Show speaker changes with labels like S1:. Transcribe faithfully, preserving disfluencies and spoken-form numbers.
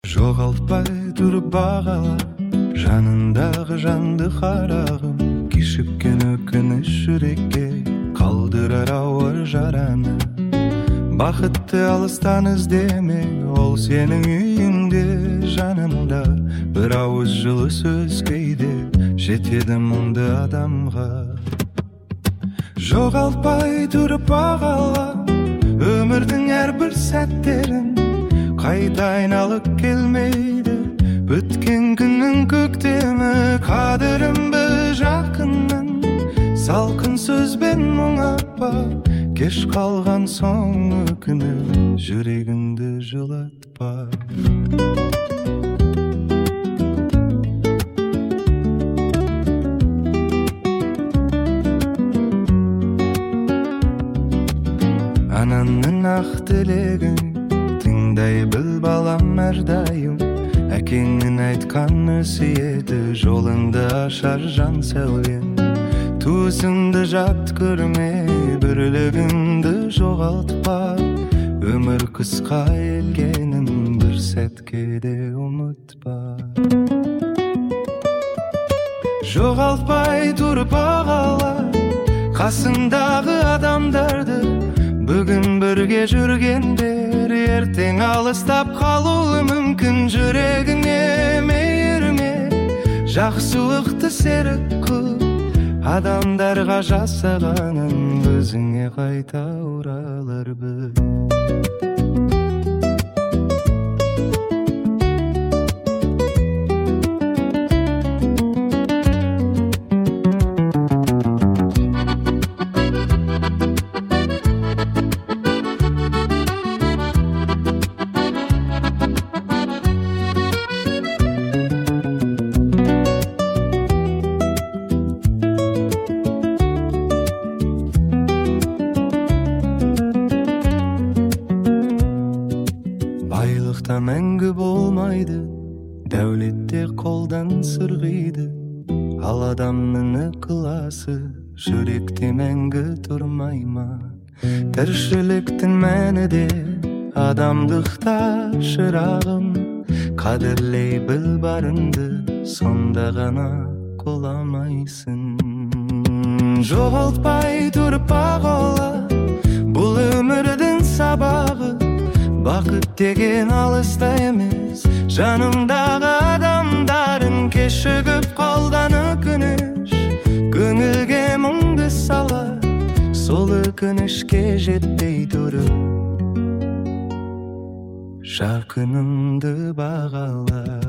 S1: Жоғалтпай тұрып бағала жанындағы жанды қарағым, кешіккен өкініш жүрекке қалдырар ауыр жараны. Бақытты алыстан іздеме, ол сенің үйіңде жанымда. Бір ауыз жылы сөз кейде жетеді мұңды адамға. Жоғалтпай тұрып бағала өмірдің әрбір сәттерін, қайта айналып келмейді өткен күннің көктемі. Қадірім бір жақынның салқын сөзбен мұңатпа, кеш қалған соң өкініп жүрегіңді жылатпа. Анаңның ақ тілегін тыңдай біл балам әрдайым. Әкеңнің айтқан өсиеті жолыңды ашар жан сәулем. Туысыңды жат көрме, бірлігіңді жоғалтпа. Өмір қысқа елгенін бір сәтке де ұмытпа. Жоғалтпай тұрып бағала қасыңдағы адамдарды. Бүгін бірге жүргендер ертең алыстап қалуы мүмкін. Жүрегіңе мейірме, жақсылықты серік қыл. Адамдарға жасағаның өзіңе қайта оралар бір. Байлықта мәңгі болмайды, дәулетте қолдан сырғиды. Ал адамның ықыласы жүректе мәңгі тұрмай ма? Тіршіліктің мәні де адамдықта шырағым. Қадірлей біл барыңды, сонда ғана құламайсың. Жоғалтпай тұрып бағала бұл өмірдің сабағы. Бақыт деген алыста емес, жанымдағы адамдарын. Кешігіп қалдан өкініш көңілге мұңды сала, сол өкінішке жетпей тұрып жақыныңды бағала.